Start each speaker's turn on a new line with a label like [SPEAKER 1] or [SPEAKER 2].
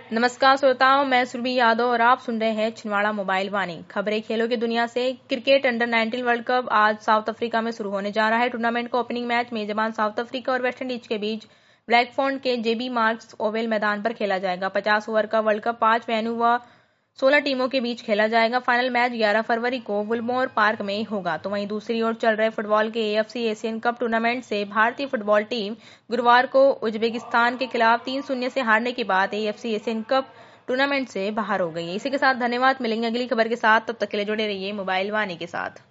[SPEAKER 1] नमस्कार श्रोताओं, मैं सुरभि यादव और आप सुन रहे हैं छिंदवाड़ा मोबाइल वाणी। खबरें खेलों की दुनिया से। क्रिकेट अंडर-19 वर्ल्ड कप आज साउथ अफ्रीका में शुरू होने जा रहा है। टूर्नामेंट का ओपनिंग मैच मेजबान साउथ अफ्रीका और वेस्टइंडीज के बीच ब्लैकफॉन्ट के जेबी मार्क्स ओवल मैदान पर खेला जाएगा। 50 ओवर का वर्ल्ड कप 5 वेन्यू व 16 टीमों के बीच खेला जाएगा। फाइनल मैच 11 फरवरी को वुलमोर पार्क में होगा। तो वहीं दूसरी ओर चल रहे फुटबॉल के एएफसी एशियन कप टूर्नामेंट से भारतीय फुटबॉल टीम गुरुवार को उज्बेकिस्तान के खिलाफ 3-0 से हारने के बाद एएफसी एशियन कप टूर्नामेंट से बाहर हो गई है। इसी के साथ धन्यवाद। मिलेंगे अगली खबर के साथ, तब तक के लिए जुड़े रहिए मोबाइल वाणी के साथ।